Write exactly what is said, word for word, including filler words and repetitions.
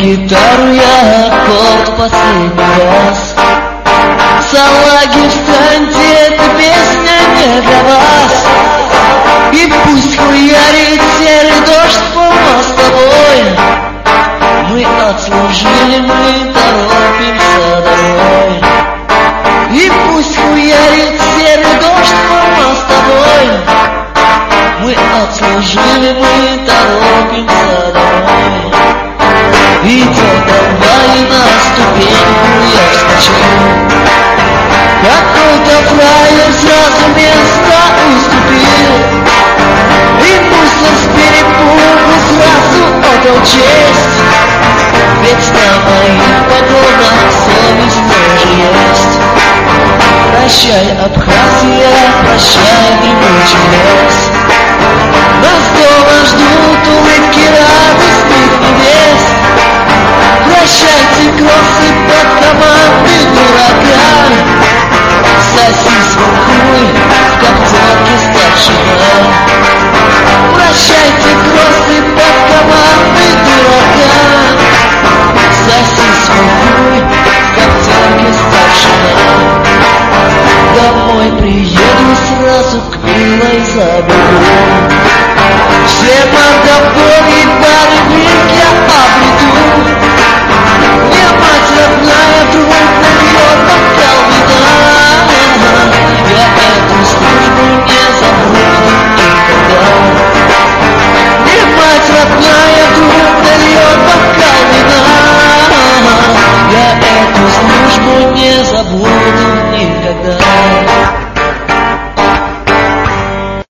гитару я аккорд последний раз. Салаги, встаньте, эта песня не для вас. И пусть хуярит серый дождь, полно с тобой. Мы отслужили, мы торопимся домой. И пусть хуярит серый дождь, полно с тобой. Мы отслужили, мы торопимся домой. Идет трамвай, на ступеньку я вскочил. Какой-то фраер сразу место уступил. И мусор с перепугу сразу отдал честь. Ведь на моих погонах совесть тоже есть. Прощай, Абхазия, прощай, дремучий лес. Нас дома ждут улыбки радостных невест. Прощайте, кроссы под команды дурака. Соси свой хуй в коптерке старшего. Прощайте, кроссы под команды дурака. Соси свой хуй в коптерке старшего. Домой приеду сразу к милой забуду. Всем отдам